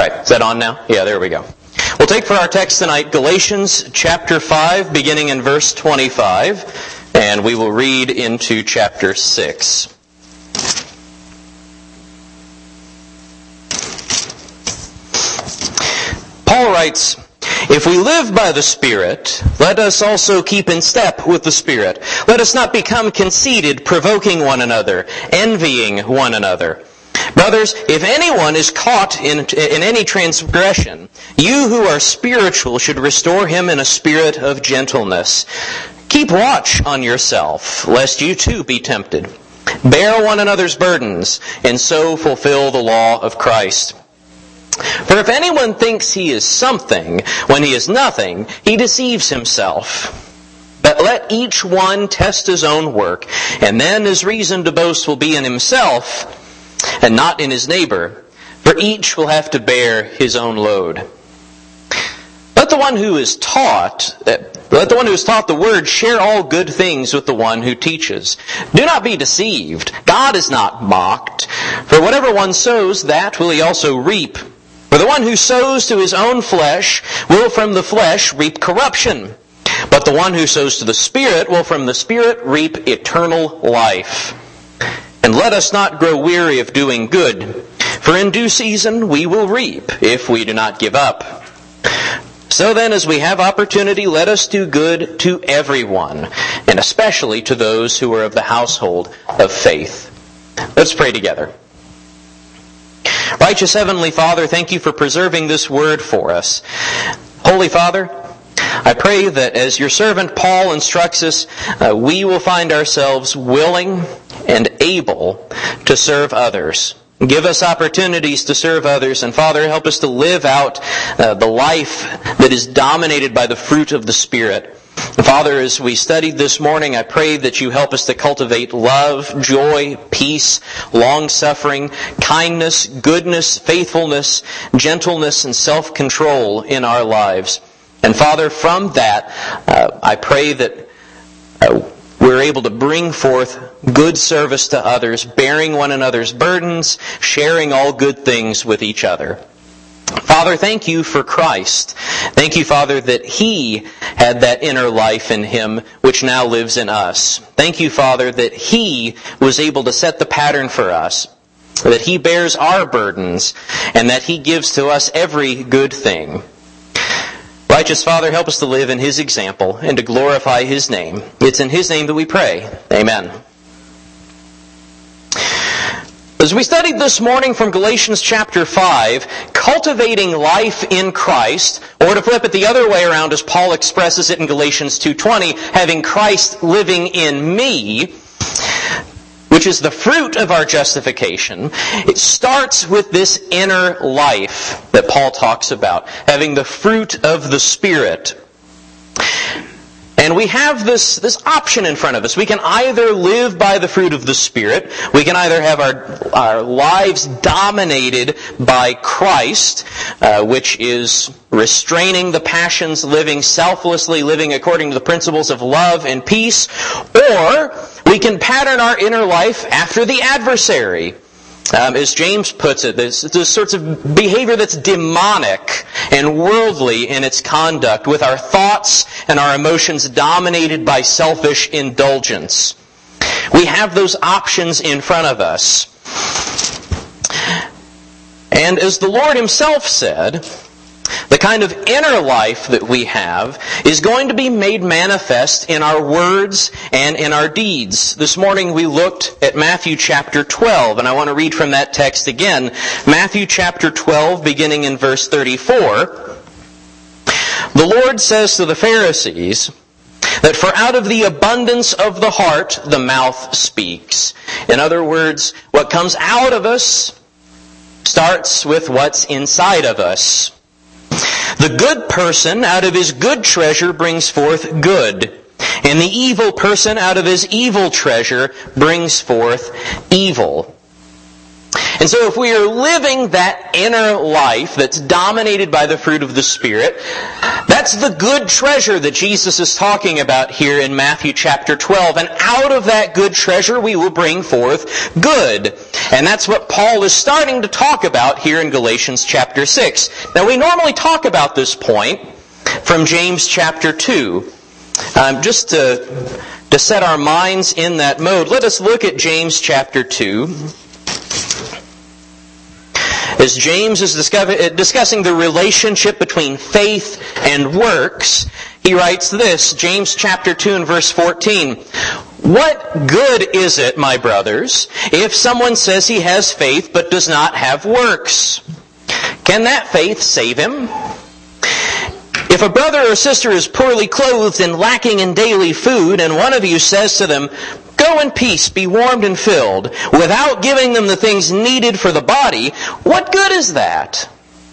right, is that on now? Yeah, there we go. We'll take for our text tonight Galatians chapter 5, beginning in verse 25, and we will read into chapter 6. Paul writes, "If we live by the Spirit, let us also keep in step with the Spirit. Let us not become conceited, provoking one another, envying one another. Brothers, if anyone is caught in any transgression, you who are spiritual should restore him in a spirit of gentleness. Keep watch on yourself, lest you too be tempted. Bear one another's burdens, and so fulfill the law of Christ. For if anyone thinks he is something when he is nothing, he deceives himself. But let each one test his own work, and then his reason to boast will be in himself and not in his neighbor, for each will have to bear his own load. Let the one who is taught the word share all good things with the one who teaches. Do not be deceived. God is not mocked. For whatever one sows, that will he also reap. For the one who sows to his own flesh will from the flesh reap corruption. But the one who sows to the Spirit will from the Spirit reap eternal life. And let us not grow weary of doing good, for in due season we will reap, if we do not give up. So then, as we have opportunity, let us do good to everyone, and especially to those who are of the household of faith." Let's pray together. Righteous Heavenly Father, thank you for preserving this word for us. Holy Father, I pray that as your servant Paul instructs us, we will find ourselves willing and able to serve others. Give us opportunities to serve others, and Father, help us to live out the life that is dominated by the fruit of the Spirit. Father, as we studied this morning, I pray that you help us to cultivate love, joy, peace, long-suffering, kindness, goodness, faithfulness, gentleness, and self-control in our lives. And Father, from that, I pray that we're able to bring forth good service to others, bearing one another's burdens, sharing all good things with each other. Father, thank you for Christ. Thank you, Father, that He had that inner life in Him which now lives in us. Thank you, Father, that He was able to set the pattern for us, that He bears our burdens, and that He gives to us every good thing. Righteous Father, help us to live in His example and to glorify His name. It's in His name that we pray. Amen. As we studied this morning from Galatians chapter 5, cultivating life in Christ, or to flip it the other way around as Paul expresses it in Galatians 2:20, having Christ living in me, which is the fruit of our justification, it starts with this inner life that Paul talks about, having the fruit of the Spirit. And we have this option in front of us. We can either live by the fruit of the Spirit, we can either have our lives dominated by Christ, which is restraining the passions, living selflessly, living according to the principles of love and peace, or we can pattern our inner life after the adversary. As James puts it, this sorts of behavior that's demonic and worldly in its conduct, with our thoughts and our emotions dominated by selfish indulgence. We have those options in front of us. And as the Lord Himself said, the kind of inner life that we have is going to be made manifest in our words and in our deeds. This morning we looked at Matthew chapter 12, and I want to read from that text again. Matthew chapter 12, beginning in verse 34. The Lord says to the Pharisees that for out of the abundance of the heart the mouth speaks. In other words, what comes out of us starts with what's inside of us. The good person out of his good treasure brings forth good, and the evil person out of his evil treasure brings forth evil. And so if we are living that inner life that's dominated by the fruit of the Spirit, that's the good treasure that Jesus is talking about here in Matthew chapter 12. And out of that good treasure we will bring forth good. And that's what Paul is starting to talk about here in Galatians chapter 6. Now we normally talk about this point from James chapter 2. Just to set our minds in that mode, let us look at James chapter 2. As James is discussing the relationship between faith and works, he writes this, James chapter 2 and verse 14. What good is it, my brothers, if someone says he has faith but does not have works? Can that faith save him? If a brother or sister is poorly clothed and lacking in daily food, and one of you says to them, "Go in peace, be warmed and filled," without giving them the things needed for the body, what good is that?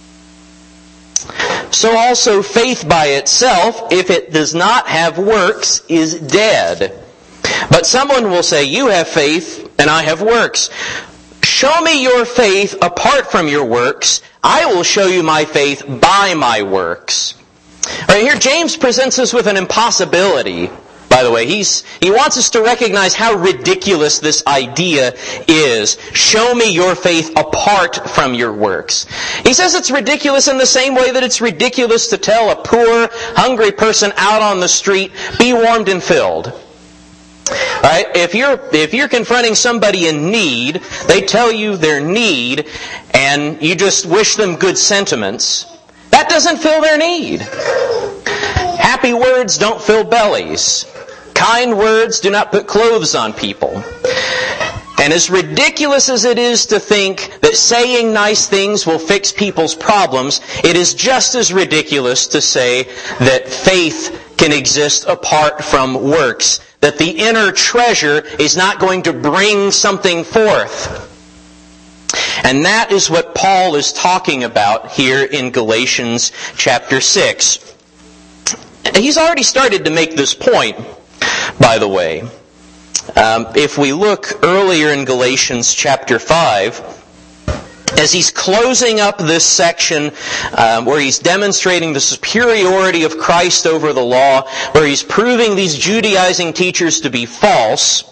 So also faith by itself, if it does not have works, is dead. But someone will say, "You have faith, and I have works. Show me your faith apart from your works. I will show you my faith by my works." Right here, James presents us with an impossibility. By the way, he wants us to recognize how ridiculous this idea is. Show me your faith apart from your works. He says it's ridiculous in the same way that it's ridiculous to tell a poor, hungry person out on the street, "Be warmed and filled." Right? If you're confronting somebody in need, they tell you their need, and you just wish them good sentiments, that doesn't fill their need. Happy words don't fill bellies. Kind words do not put clothes on people. And as ridiculous as it is to think that saying nice things will fix people's problems, it is just as ridiculous to say that faith can exist apart from works, that the inner treasure is not going to bring something forth. And that is what Paul is talking about here in Galatians chapter 6. He's already started to make this point, by the way. If we look earlier in Galatians chapter 5, as he's closing up this section where he's demonstrating the superiority of Christ over the law, where he's proving these Judaizing teachers to be false,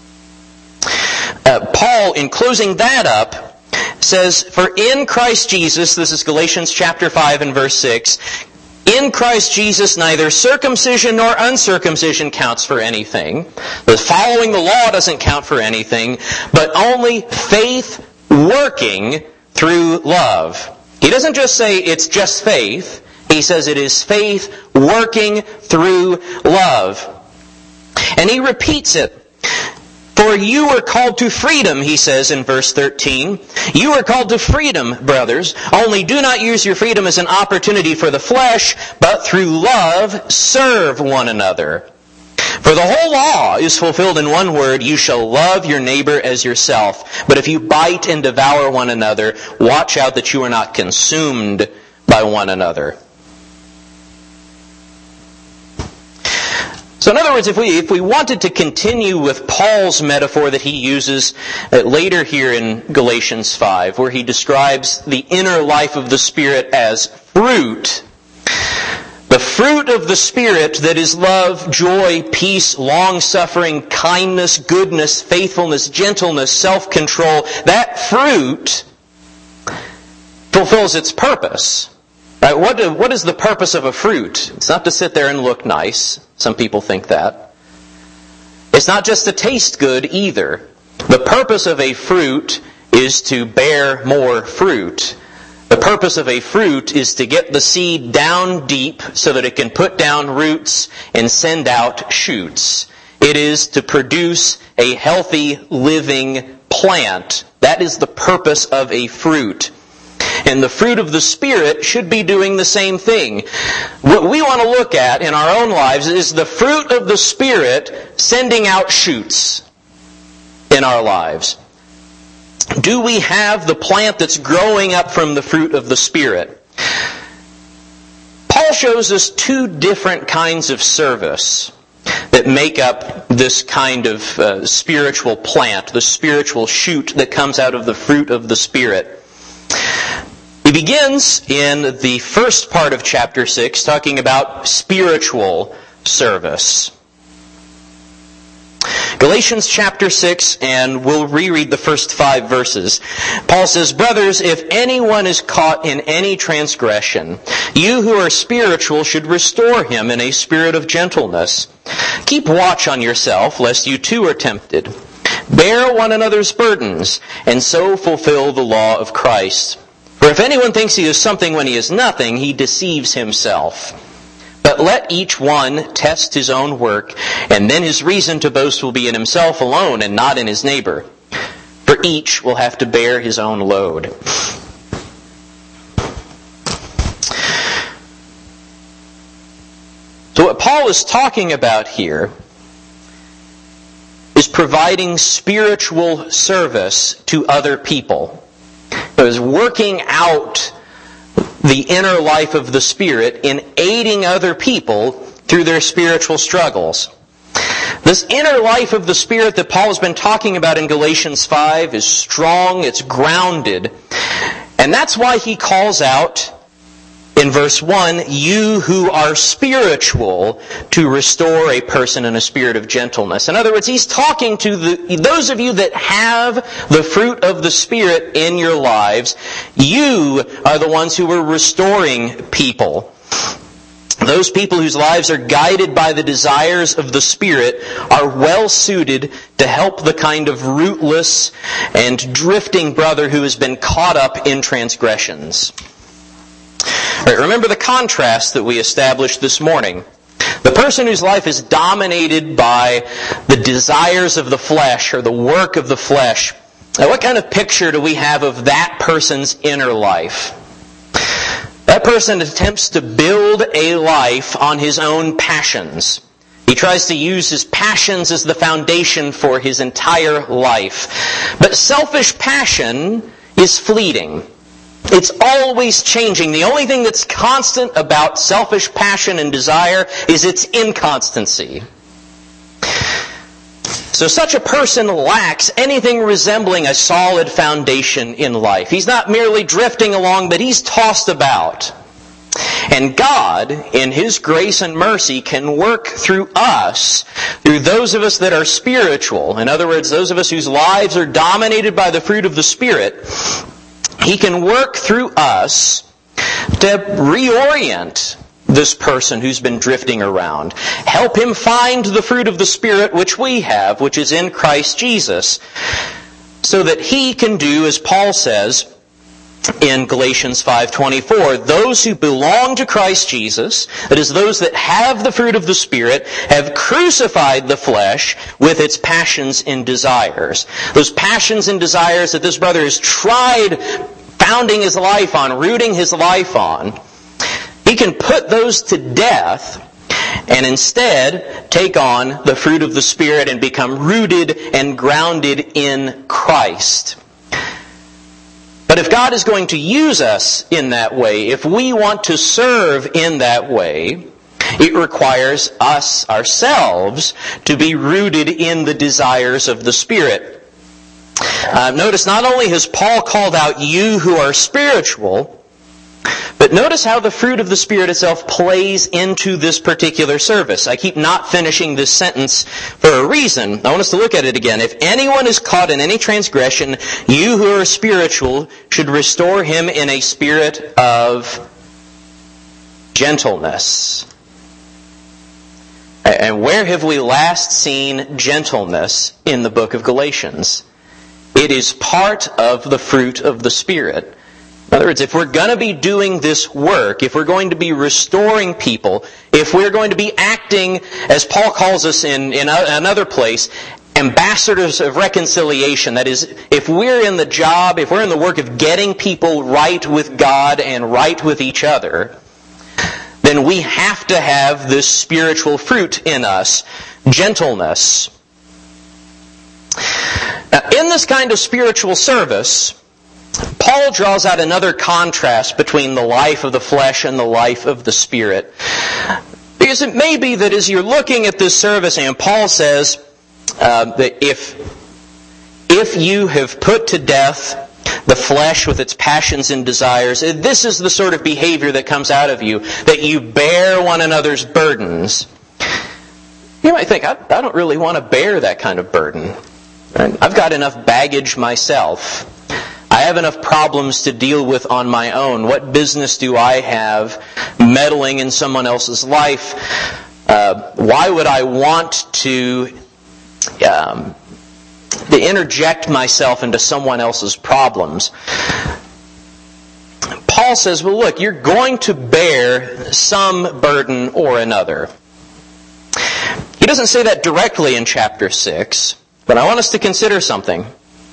Paul, in closing that up, says, "For in Christ Jesus," this is Galatians chapter 5 and verse 6, "In Christ Jesus neither circumcision nor uncircumcision counts for anything." The following the law doesn't count for anything, but only faith working through love. He doesn't just say it's just faith. He says it is faith working through love. And he repeats it. "For you were called to freedom," he says in verse 13. "You are called to freedom, brothers. Only do not use your freedom as an opportunity for the flesh, but through love serve one another. For the whole law is fulfilled in one word, you shall love your neighbor as yourself. But if you bite and devour one another, watch out that you are not consumed by one another." So in other words, if we wanted to continue with Paul's metaphor that he uses later here in Galatians 5, where he describes the inner life of the Spirit as fruit, the fruit of the Spirit that is love, joy, peace, long-suffering, kindness, goodness, faithfulness, gentleness, self-control, that fruit fulfills its purpose. Right? What is the purpose of a fruit? It's not to sit there and look nice. Some people think that. It's not just to taste good either. The purpose of a fruit is to bear more fruit. The purpose of a fruit is to get the seed down deep so that it can put down roots and send out shoots. It is to produce a healthy, living plant. That is the purpose of a fruit. And the fruit of the Spirit should be doing the same thing. What we want to look at in our own lives is the fruit of the Spirit sending out shoots in our lives. Do we have the plant that's growing up from the fruit of the Spirit? Paul shows us two different kinds of service that make up this kind of spiritual plant, the spiritual shoot that comes out of the fruit of the Spirit. He begins in the first part of chapter 6 talking about spiritual service. Galatians chapter 6, and we'll reread the first 5 verses. Paul says, "Brothers, if anyone is caught in any transgression, you who are spiritual should restore him in a spirit of gentleness. Keep watch on yourself, lest you too are tempted. Bear one another's burdens, and so fulfill the law of Christ. For if anyone thinks he is something when he is nothing, he deceives himself. But let each one test his own work, and then his reason to boast will be in himself alone and not in his neighbor. For each will have to bear his own load." So what Paul is talking about here is providing spiritual service to other people. It is working out the inner life of the Spirit in aiding other people through their spiritual struggles. This inner life of the Spirit that Paul has been talking about in Galatians 5 is strong, it's grounded. And that's why he calls out in verse 1, "You who are spiritual, to restore a person in a spirit of gentleness." In other words, he's talking to those of you that have the fruit of the Spirit in your lives. You are the ones who are restoring people. Those people whose lives are guided by the desires of the Spirit are well suited to help the kind of rootless and drifting brother who has been caught up in transgressions. Right, remember the contrast that we established this morning. The person whose life is dominated by the desires of the flesh or the work of the flesh. Now, what kind of picture do we have of that person's inner life? That person attempts to build a life on his own passions. He tries to use his passions as the foundation for his entire life. But selfish passion is fleeting. It's always changing. The only thing that's constant about selfish passion and desire is its inconstancy. So such a person lacks anything resembling a solid foundation in life. He's not merely drifting along, but he's tossed about. And God, in His grace and mercy, can work through us, through those of us that are spiritual. In other words, those of us whose lives are dominated by the fruit of the Spirit. He can work through us to reorient this person who's been drifting around. Help him find the fruit of the Spirit which we have, which is in Christ Jesus, so that he can do, as Paul says in Galatians 5:24, those who belong to Christ Jesus, that is, those that have the fruit of the Spirit, have crucified the flesh with its passions and desires. Those passions and desires that this brother has tried founding his life on, rooting his life on, he can put those to death and instead take on the fruit of the Spirit and become rooted and grounded in Christ. But if God is going to use us in that way, if we want to serve in that way, it requires us ourselves to be rooted in the desires of the Spirit. Notice not only has Paul called out you who are spiritual, but notice how the fruit of the Spirit itself plays into this particular service. I keep not finishing this sentence for a reason. I want us to look at it again. If anyone is caught in any transgression, you who are spiritual should restore him in a spirit of gentleness. And where have we last seen gentleness in the book of Galatians? It is part of the fruit of the Spirit. In other words, if we're going to be doing this work, if we're going to be restoring people, if we're going to be acting, as Paul calls us in another place, ambassadors of reconciliation, that is, if we're in the job, if we're in the work of getting people right with God and right with each other, then we have to have this spiritual fruit in us, gentleness. Now, in this kind of spiritual service, Paul draws out another contrast between the life of the flesh and the life of the Spirit. Because it may be that as you're looking at this service, and Paul says that if you have put to death the flesh with its passions and desires, this is the sort of behavior that comes out of you, that you bear one another's burdens. You might think, I don't really want to bear that kind of burden. I've got enough baggage myself. I have enough problems to deal with on my own. What business do I have meddling in someone else's life? Why would I want to interject myself into someone else's problems? Paul says, well, look, you're going to bear some burden or another. He doesn't say that directly in chapter 6, but I want us to consider something.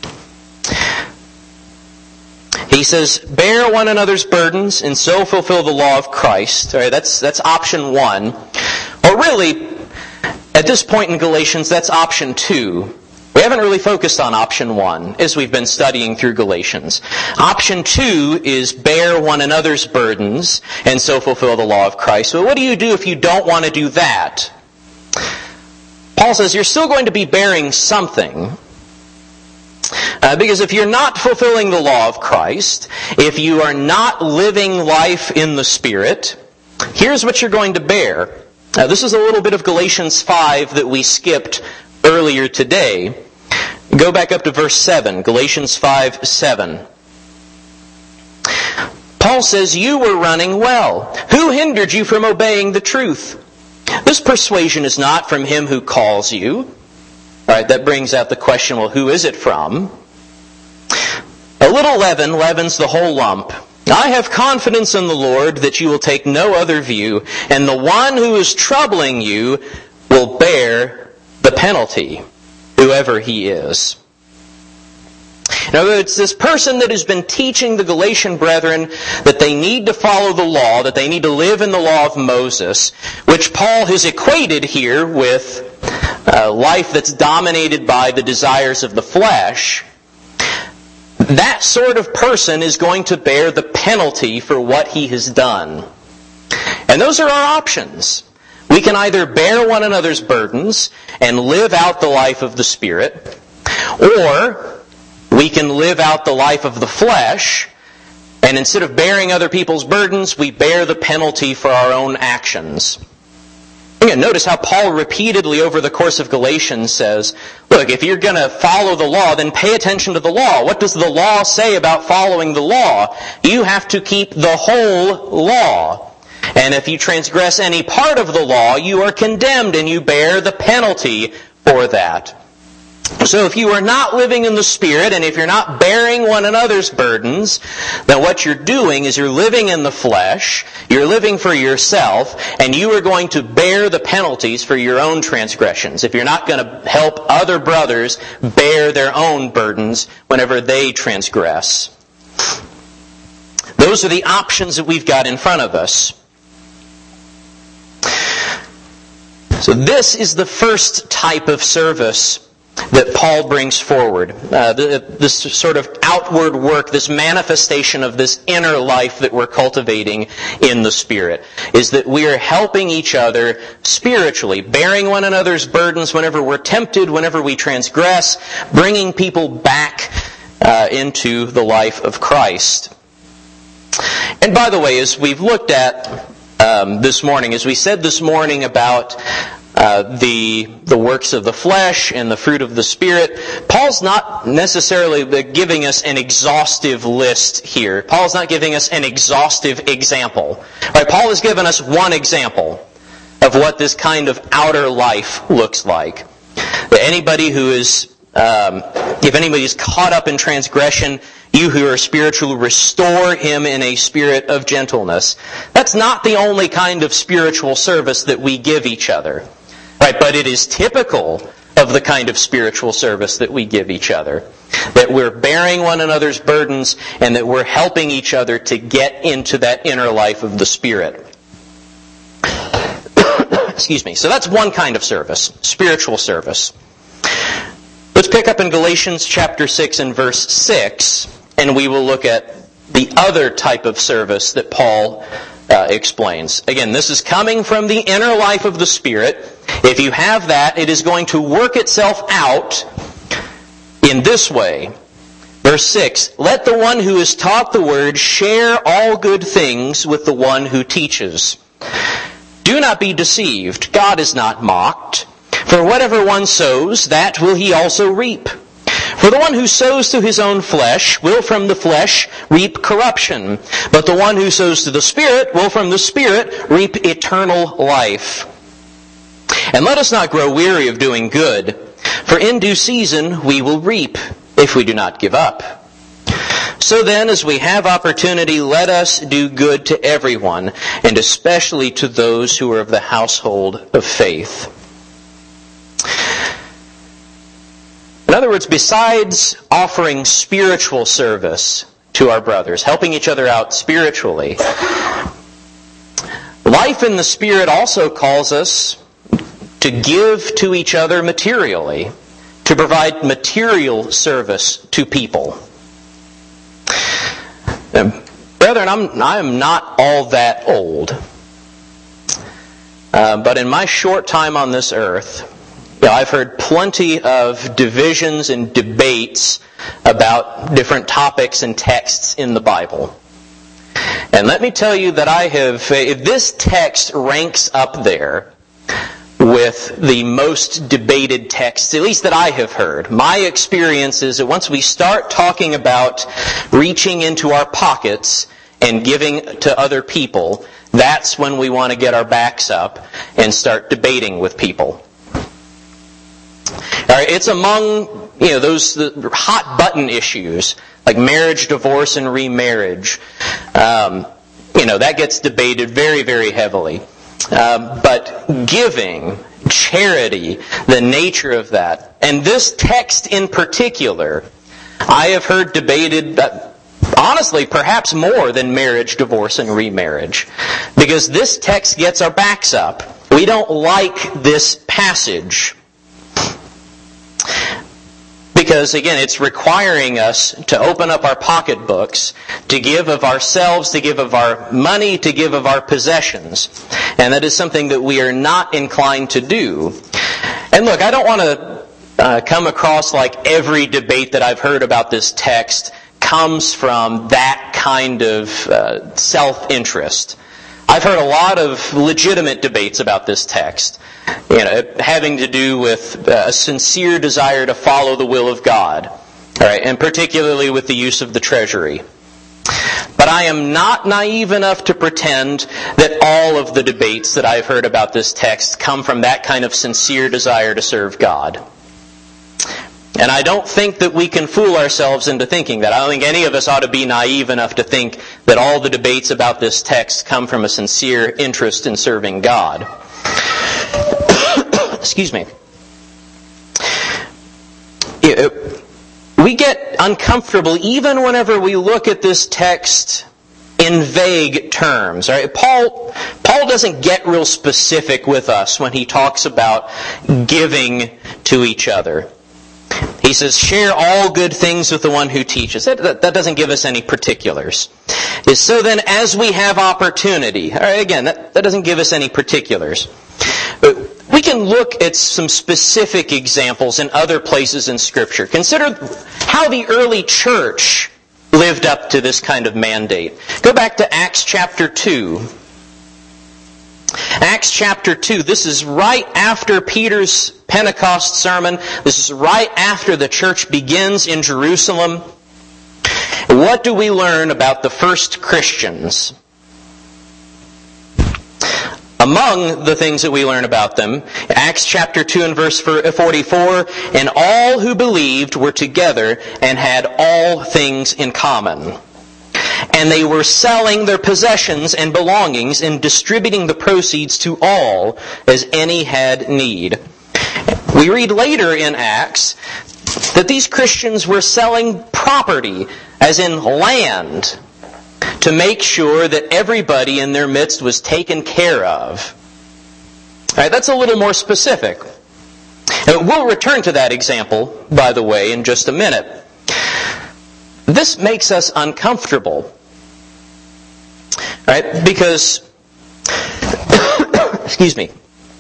He says, bear one another's burdens and so fulfill the law of Christ. All right, that's option 1. Or really, at this point in Galatians, that's option 2. We haven't really focused on option 1 as we've been studying through Galatians. Option 2 is bear one another's burdens and so fulfill the law of Christ. So what do you do if you don't want to do that? Paul says you're still going to be bearing something. Because if you're not fulfilling the law of Christ, if you are not living life in the Spirit, here's what you're going to bear. Now, this is a little bit of Galatians 5 that we skipped earlier today. Go back up to verse 7, Galatians 5:7. Paul says, you were running well. Who hindered you from obeying the truth? This persuasion is not from him who calls you. All right, that brings out the question, well, who is it from? A little leaven leavens the whole lump. I have confidence in the Lord that you will take no other view, and the one who is troubling you will bear the penalty, whoever he is. Now, it's this person that has been teaching the Galatian brethren that they need to follow the law, that they need to live in the law of Moses, which Paul has equated here with life that's dominated by the desires of the flesh. That sort of person is going to bear the penalty for what he has done. And those are our options. We can either bear one another's burdens and live out the life of the Spirit, or we can live out the life of the flesh, and instead of bearing other people's burdens, we bear the penalty for our own actions. Again, notice how Paul repeatedly over the course of Galatians says, look, if you're going to follow the law, then pay attention to the law. What does the law say about following the law? You have to keep the whole law. And if you transgress any part of the law, you are condemned and you bear the penalty for that. So if you are not living in the Spirit, and if you're not bearing one another's burdens, then what you're doing is you're living in the flesh, you're living for yourself, and you are going to bear the penalties for your own transgressions if you're not going to help other brothers bear their own burdens whenever they transgress. Those are the options that we've got in front of us. So this is the first type of service that Paul brings forward. This sort of outward work, this manifestation of this inner life that we're cultivating in the Spirit, is that we are helping each other spiritually, bearing one another's burdens whenever we're tempted, whenever we transgress, bringing people back into the life of Christ. And by the way, as we've looked at this morning, as we said this morning about the works of the flesh and the fruit of the Spirit, Paul's not necessarily giving us an exhaustive list here. Paul's not giving us an exhaustive example. Right? Paul has given us one example of what this kind of outer life looks like. That anybody who is, if anybody is caught up in transgression, you who are spiritual, restore him in a spirit of gentleness. That's not the only kind of spiritual service that we give each other. Right, but it is typical of the kind of spiritual service that we give each other. That we're bearing one another's burdens and that we're helping each other to get into that inner life of the Spirit. Excuse me. So that's one kind of service, spiritual service. Let's pick up in Galatians chapter 6 and verse 6, and we will look at the other type of service that Paul explains. Again, this is coming from the inner life of the Spirit. If you have that, it is going to work itself out in this way. Verse 6, let the one who is taught the word share all good things with the one who teaches. Do not be deceived. God is not mocked. For whatever one sows, that will he also reap. For the one who sows to his own flesh will from the flesh reap corruption, but the one who sows to the Spirit will from the Spirit reap eternal life. And let us not grow weary of doing good, for in due season we will reap, if we do not give up. So then, as we have opportunity, let us do good to everyone, and especially to those who are of the household of faith. In other words, besides offering spiritual service to our brothers, helping each other out spiritually, life in the Spirit also calls us to give to each other materially, to provide material service to people. Brethren, I am not all that old. But in my short time on this earth, I've heard plenty of divisions and debates about different topics and texts in the Bible. And let me tell you that if this text ranks up there with the most debated texts, at least that I have heard, my experience is that once we start talking about reaching into our pockets and giving to other people, that's when we want to get our backs up and start debating with people. All right, it's among those hot button issues like marriage, divorce, and remarriage. That gets debated very, very heavily. But giving, charity, the nature of that, and this text in particular, I have heard debated, honestly, perhaps more than marriage, divorce, and remarriage. Because this text gets our backs up. We don't like this passage. Because, again, it's requiring us to open up our pocketbooks, to give of ourselves, to give of our money, to give of our possessions. And that is something that we are not inclined to do. And look, I don't want to come across like every debate that I've heard about this text comes from that kind of self-interest. I've heard a lot of legitimate debates about this text, having to do with a sincere desire to follow the will of God, all right, and particularly with the use of the treasury. But I am not naive enough to pretend that all of the debates that I've heard about this text come from that kind of sincere desire to serve God. And I don't think that we can fool ourselves into thinking that. I don't think any of us ought to be naive enough to think that all the debates about this text come from a sincere interest in serving God. Excuse me. We get uncomfortable even whenever we look at this text in vague terms. Right? Paul doesn't get real specific with us when he talks about giving to each other. He says, share all good things with the one who teaches. That doesn't give us any particulars. So then, as we have opportunity, again, that doesn't give us any particulars. We can look at some specific examples in other places in Scripture. Consider how the early church lived up to this kind of mandate. Go back to Acts chapter 2. Acts chapter 2, this is right after Peter's Pentecost sermon. This is right after the church begins in Jerusalem. What do we learn about the first Christians? Among the things that we learn about them, Acts chapter 2 and verse 44, and all who believed were together and had all things in common. And they were selling their possessions and belongings and distributing the proceeds to all as any had need. We read later in Acts that these Christians were selling property, as in land, to make sure that everybody in their midst was taken care of. All right, that's a little more specific. And we'll return to that example, by the way, in just a minute. This makes us uncomfortable. Right? Because, excuse me,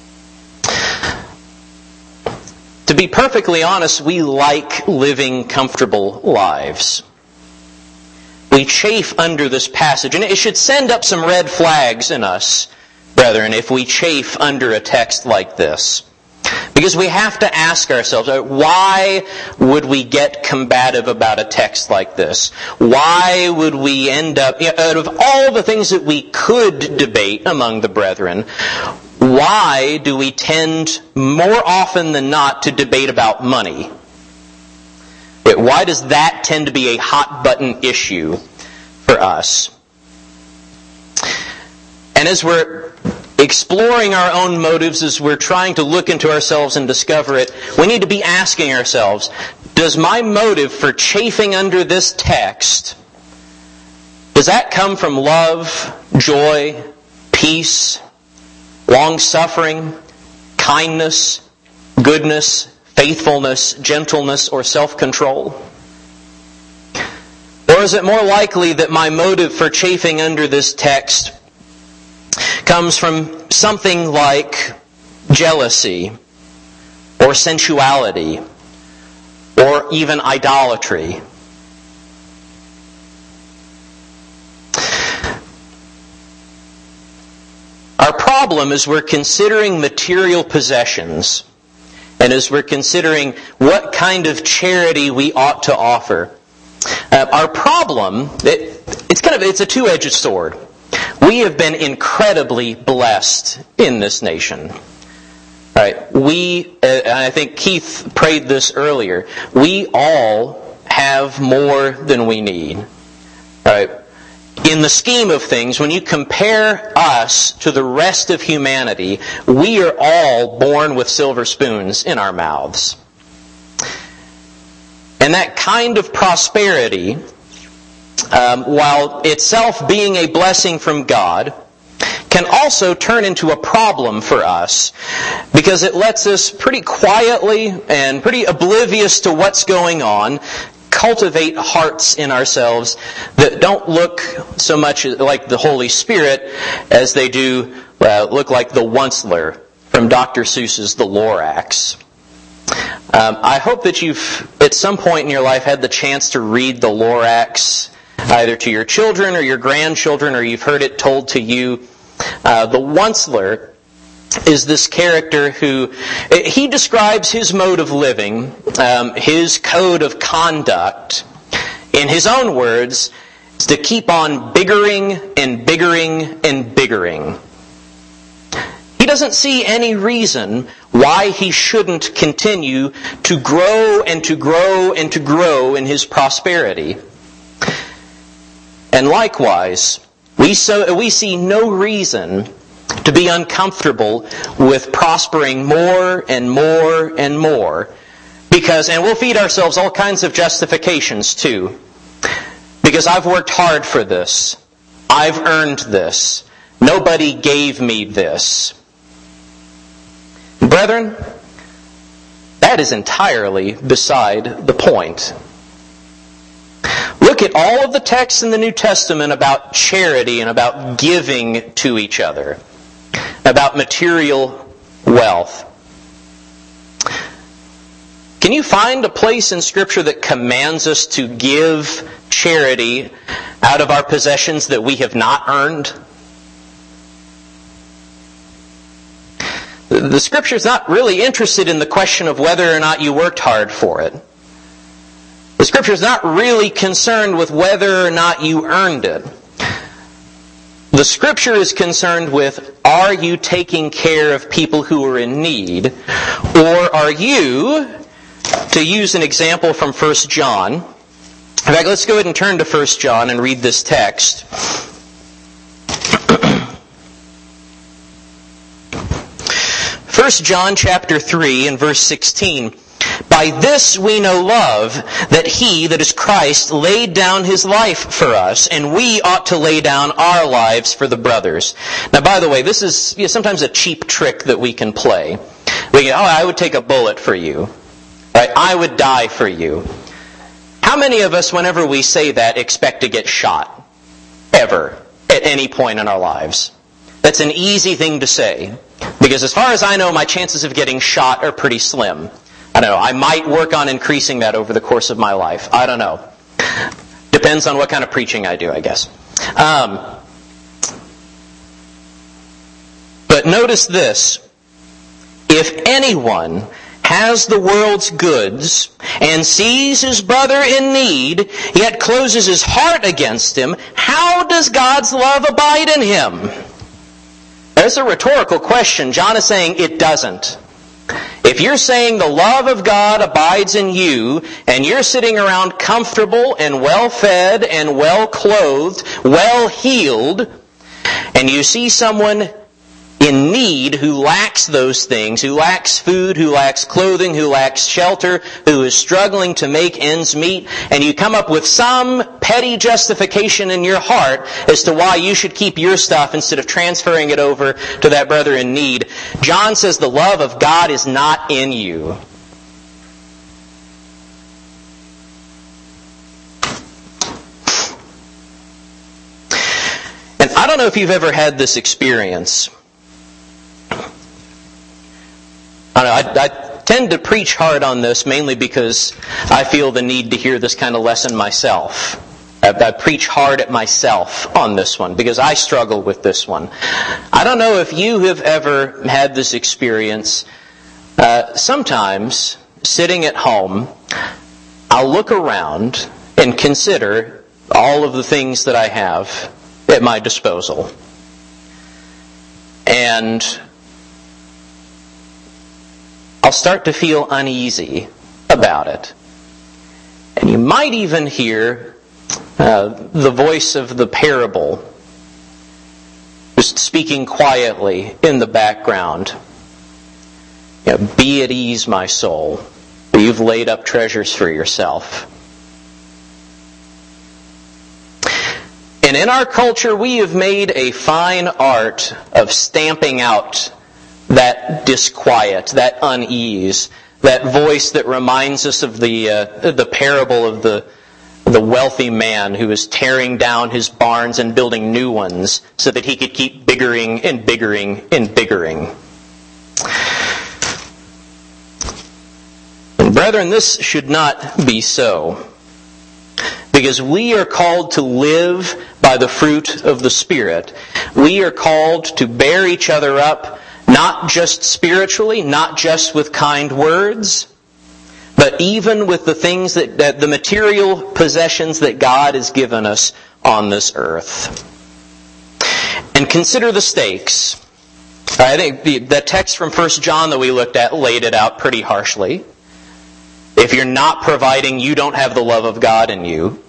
to be perfectly honest, we like living comfortable lives. We chafe under this passage, and it should send up some red flags in us, brethren, if we chafe under a text like this. Because we have to ask ourselves, why would we get combative about a text like this? Why would we end up, out of all the things that we could debate among the brethren, why do we tend more often than not to debate about money? Why does that tend to be a hot button issue for us? And as we're exploring our own motives, as we're trying to look into ourselves and discover it, we need to be asking ourselves, does my motive for chafing under this text, does that come from love, joy, peace, long-suffering, kindness, goodness, faithfulness, gentleness, or self-control? Or is it more likely that my motive for chafing under this text comes from something like jealousy, or sensuality, or even idolatry? Our problem is we're considering material possessions, and as we're considering what kind of charity we ought to offer. Our problem, it's a two-edged sword. We have been incredibly blessed in this nation. Right? I think Keith prayed this earlier. We all have more than we need. Right? In the scheme of things, when you compare us to the rest of humanity, we are all born with silver spoons in our mouths. And that kind of prosperity, while itself being a blessing from God, can also turn into a problem for us because it lets us pretty quietly and pretty oblivious to what's going on cultivate hearts in ourselves that don't look so much like the Holy Spirit as they do look like the Onceler from Dr. Seuss's The Lorax. I hope that you've, at some point in your life, had the chance to read The Lorax, either to your children or your grandchildren, or you've heard it told to you. The Onceler is this character who, he describes his mode of living, his code of conduct, in his own words, is to keep on biggering and biggering and biggering. He doesn't see any reason why he shouldn't continue to grow and to grow and to grow in his prosperity. And likewise, we see no reason to be uncomfortable with prospering more and more and more. And we'll feed ourselves all kinds of justifications too. Because I've worked hard for this. I've earned this. Nobody gave me this. Brethren, that is entirely beside the point. Look at all of the texts in the New Testament about charity and about giving to each other, about material wealth. Can you find a place in Scripture that commands us to give charity out of our possessions that we have not earned? The Scripture is not really interested in the question of whether or not you worked hard for it. The Scripture is not really concerned with whether or not you earned it. The Scripture is concerned with, are you taking care of people who are in need? Or are you, to use an example from 1 John, in fact, let's go ahead and turn to 1 John and read this text. 1 John chapter 3 and verse 16. By this we know love, that He, that is Christ, laid down His life for us, and we ought to lay down our lives for the brothers. Now, by the way, this is sometimes a cheap trick that we can play. We go, I would take a bullet for you. Right? I would die for you. How many of us, whenever we say that, expect to get shot? Ever. At any point in our lives. That's an easy thing to say. Because as far as I know, my chances of getting shot are pretty slim. I don't know. I might work on increasing that over the course of my life. I don't know. Depends on what kind of preaching I do, I guess. But notice this. If anyone has the world's goods and sees his brother in need, yet closes his heart against him, how does God's love abide in him? That's a rhetorical question. John is saying it doesn't. If you're saying the love of God abides in you, and you're sitting around comfortable and well-fed and well-clothed, well-healed, and you see someone in need who lacks those things, who lacks food, who lacks clothing, who lacks shelter, who is struggling to make ends meet, and you come up with some petty justification in your heart as to why you should keep your stuff instead of transferring it over to that brother in need, John says the love of God is not in you. And I don't know if you've ever had this experience. I tend to preach hard on this mainly because I feel the need to hear this kind of lesson myself. I preach hard at myself on this one because I struggle with this one. I don't know if you have ever had this experience. Sometimes, sitting at home, I'll look around and consider all of the things that I have at my disposal. And I'll start to feel uneasy about it. And you might even hear the voice of the parable just speaking quietly in the background. Be at ease, my soul, for you've laid up treasures for yourself. And in our culture, we have made a fine art of stamping out that disquiet, that unease, that voice that reminds us of the parable of the wealthy man who is tearing down his barns and building new ones so that he could keep biggering and biggering and biggering. And brethren, this should not be so. Because we are called to live by the fruit of the Spirit. We are called to bear each other up, not just spiritually, not just with kind words, but even with the things that the material possessions that God has given us on this earth. And consider the stakes. I think the text from 1 John that we looked at laid it out pretty harshly. If you're not providing, you don't have the love of God in you.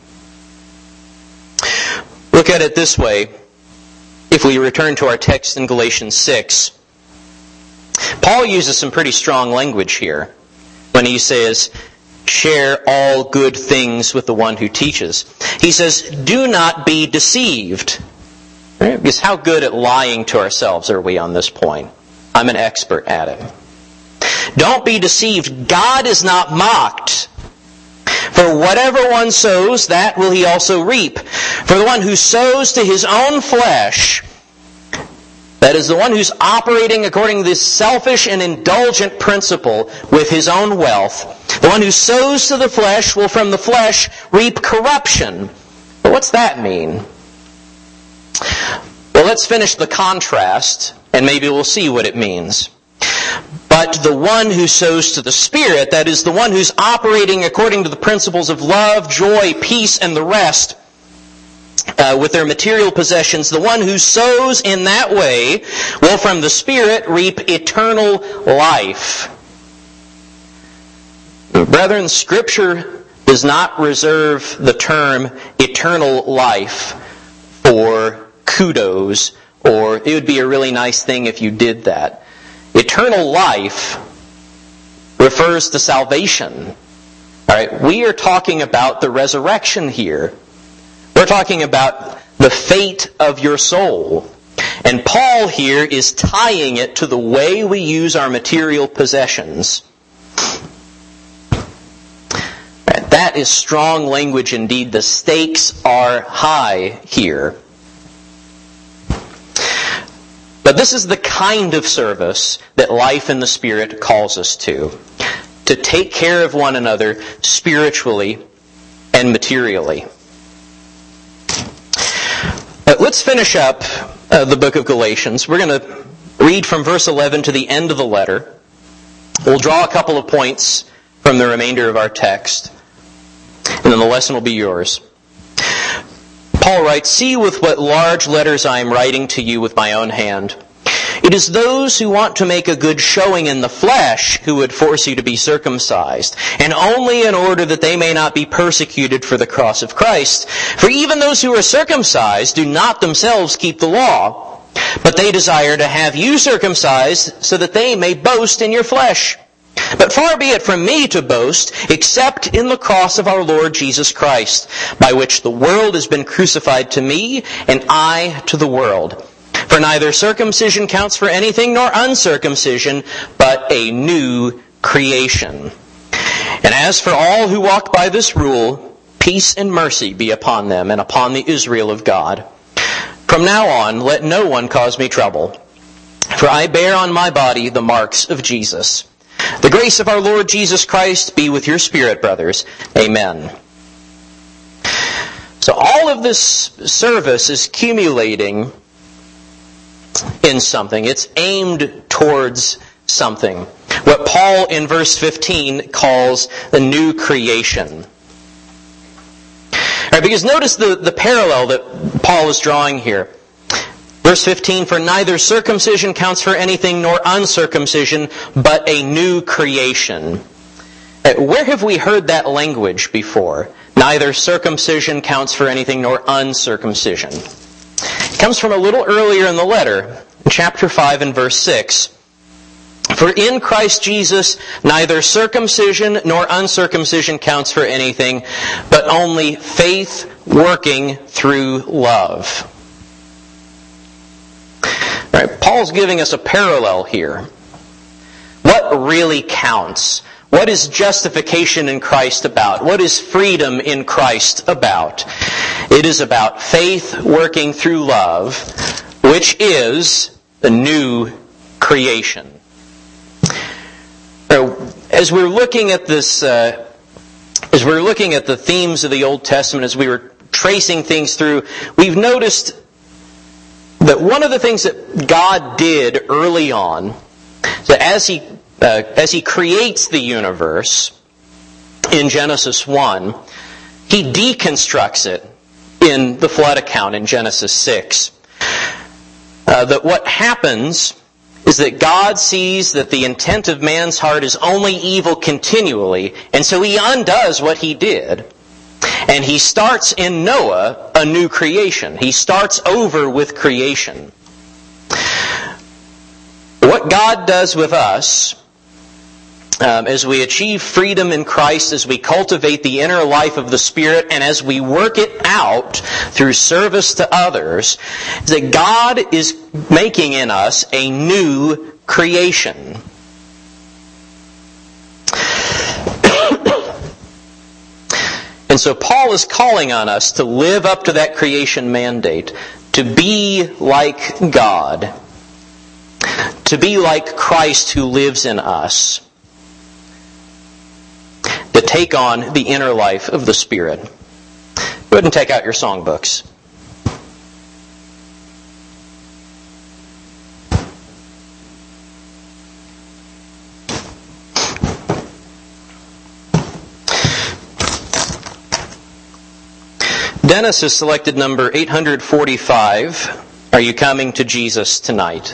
Look at it this way. If we return to our text in Galatians 6, Paul uses some pretty strong language here when he says, share all good things with the one who teaches. He says, do not be deceived. Right? Because how good at lying to ourselves are we on this point? I'm an expert at it. Don't be deceived. God is not mocked. For whatever one sows, that will he also reap. For the one who sows to his own flesh, that is the one who's operating according to this selfish and indulgent principle with his own wealth, the one who sows to the flesh will from the flesh reap corruption. But what's that mean? Well, let's finish the contrast, and maybe we'll see what it means. But the one who sows to the Spirit, that is the one who's operating according to the principles of love, joy, peace, and the rest, with their material possessions, the one who sows in that way will from the Spirit reap eternal life. Brethren, Scripture does not reserve the term eternal life for kudos, or it would be a really nice thing if you did that. Eternal life refers to salvation. All right, we are talking about the resurrection here. We're talking about the fate of your soul. And Paul here is tying it to the way we use our material possessions. That is strong language indeed. The stakes are high here. But this is the kind of service that life in the Spirit calls us to take care of one another spiritually and materially. But let's finish up the book of Galatians. We're going to read from verse 11 to the end of the letter. We'll draw a couple of points from the remainder of our text, and then the lesson will be yours. Paul writes, "See with what large letters I am writing to you with my own hand. It is those who want to make a good showing in the flesh who would force you to be circumcised, and only in order that they may not be persecuted for the cross of Christ. For even those who are circumcised do not themselves keep the law, but they desire to have you circumcised so that they may boast in your flesh. But far be it from me to boast, except in the cross of our Lord Jesus Christ, by which the world has been crucified to me, and I to the world. For neither circumcision counts for anything, nor uncircumcision, but a new creation. And as for all who walk by this rule, peace and mercy be upon them, and upon the Israel of God. From now on, let no one cause me trouble, for I bear on my body the marks of Jesus. The grace of our Lord Jesus Christ be with your spirit, brothers. Amen." So all of this service is accumulating in something. It's aimed towards something. What Paul in verse 15 calls the new creation. All right, because notice the parallel that Paul is drawing here. Verse 15, "For neither circumcision counts for anything, nor uncircumcision, but a new creation." Where have we heard that language before? Neither circumcision counts for anything, nor uncircumcision. It comes from a little earlier in the letter, in chapter 5 and verse 6. "For in Christ Jesus, neither circumcision nor uncircumcision counts for anything, but only faith working through love." All right, Paul's giving us a parallel here. What really counts? What is justification in Christ about? What is freedom in Christ about? It is about faith working through love, which is the new creation. As we're looking at this, as we're looking at the themes of the Old Testament, as we were tracing things through, we've noticed that one of the things that God did early on, that as He creates the universe in Genesis 1, He deconstructs it in the flood account in Genesis 6. That what happens is that God sees that the intent of man's heart is only evil continually, and so He undoes what He did. And He starts in Noah a new creation. He starts over with creation. What God does with us, as we achieve freedom in Christ, as we cultivate the inner life of the Spirit, and as we work it out through service to others, is that God is making in us a new creation. And so Paul is calling on us to live up to that creation mandate, to be like God, to be like Christ who lives in us, to take on the inner life of the Spirit. Go ahead and take out your songbooks. Dennis has selected number 845. Are you coming to Jesus tonight?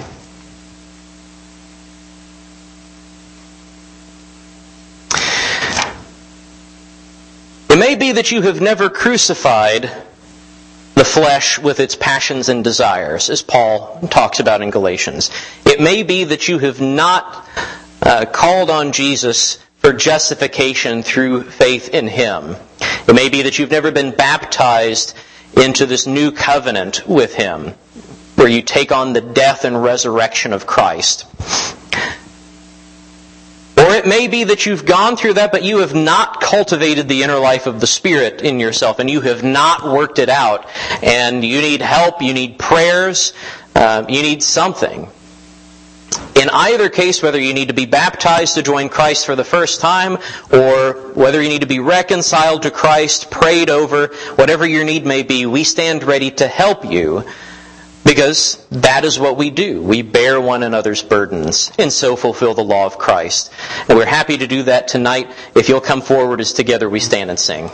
It may be that you have never crucified the flesh with its passions and desires, as Paul talks about in Galatians. It may be that you have not called on Jesus for justification through faith in Him. It may be that you've never been baptized into this new covenant with Him, where you take on the death and resurrection of Christ. Or it may be that you've gone through that, but you have not cultivated the inner life of the Spirit in yourself, and you have not worked it out, and you need help, you need prayers, you need something. In either case, whether you need to be baptized to join Christ for the first time, or whether you need to be reconciled to Christ, prayed over, whatever your need may be, we stand ready to help you, Because that is what we do. We bear one another's burdens and so fulfill the law of Christ. And we're happy to do that tonight. If you'll come forward as together we stand and sing.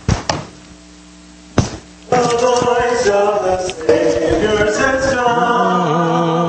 The voice of the Savior says, "Come."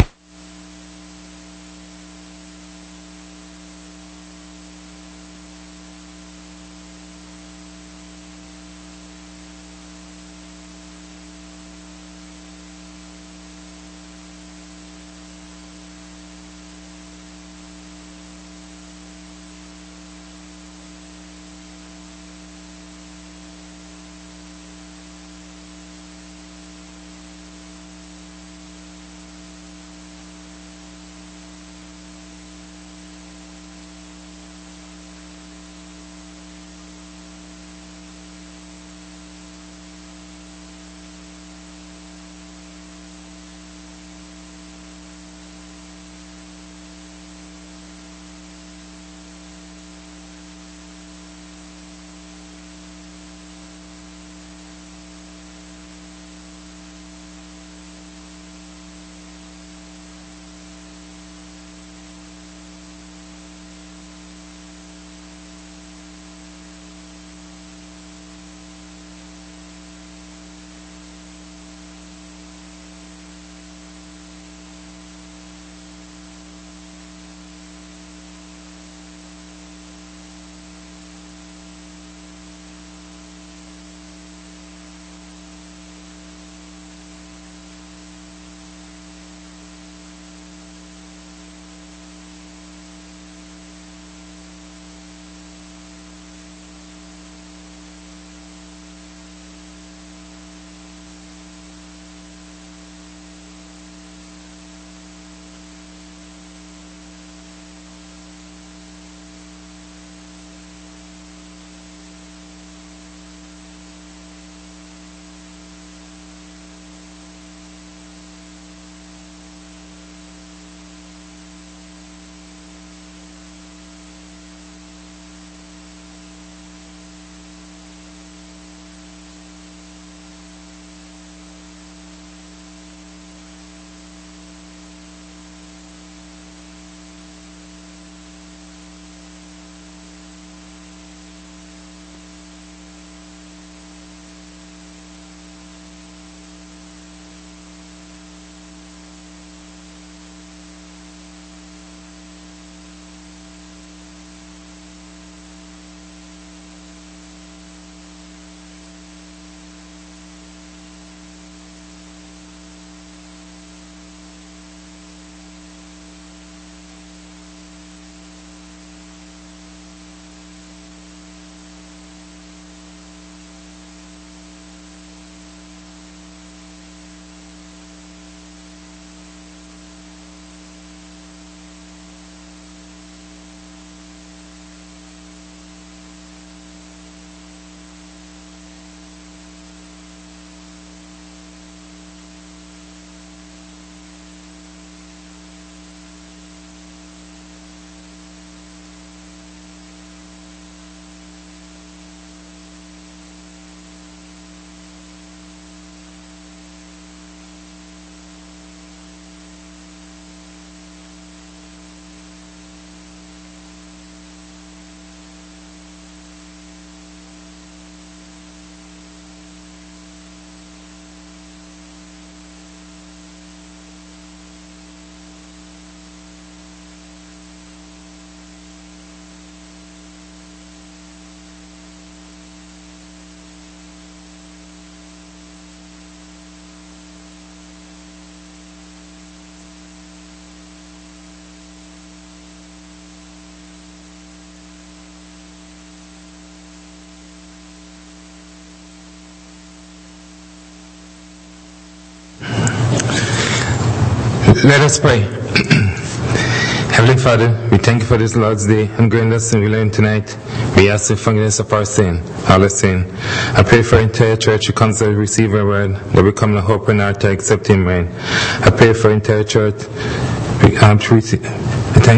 Let us pray. Heavenly Father, we thank you for this Lord's Day and great lesson we learned tonight. We ask the forgiveness of our sin, all our sin. I pray for our entire church who comes to receive our word, that we come to hope and heart to accept Him, man. I pray for our entire church.